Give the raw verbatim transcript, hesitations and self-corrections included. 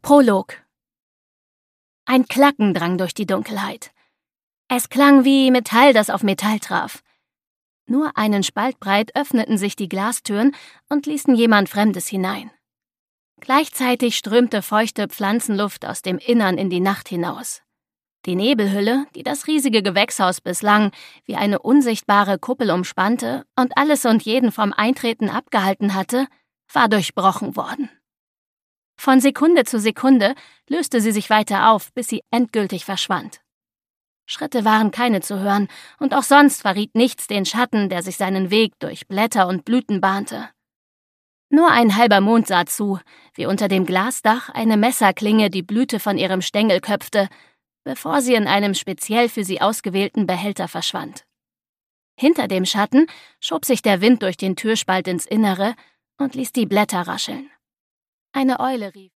Prolog. Ein Klacken drang durch die Dunkelheit. Es klang wie Metall, das auf Metall traf. Nur einen Spalt breit öffneten sich die Glastüren und ließen jemand Fremdes hinein. Gleichzeitig strömte feuchte Pflanzenluft aus dem Innern in die Nacht hinaus. Die Nebelhülle, die das riesige Gewächshaus bislang wie eine unsichtbare Kuppel umspannte und alles und jeden vom Eintreten abgehalten hatte, war durchbrochen worden. Von Sekunde zu Sekunde löste sie sich weiter auf, bis sie endgültig verschwand. Schritte waren keine zu hören, und auch sonst verriet nichts den Schatten, der sich seinen Weg durch Blätter und Blüten bahnte. Nur ein halber Mond sah zu, wie unter dem Glasdach eine Messerklinge die Blüte von ihrem Stängel köpfte, bevor sie in einem speziell für sie ausgewählten Behälter verschwand. Hinter dem Schatten schob sich der Wind durch den Türspalt ins Innere und ließ die Blätter rascheln. Eine Eule rief.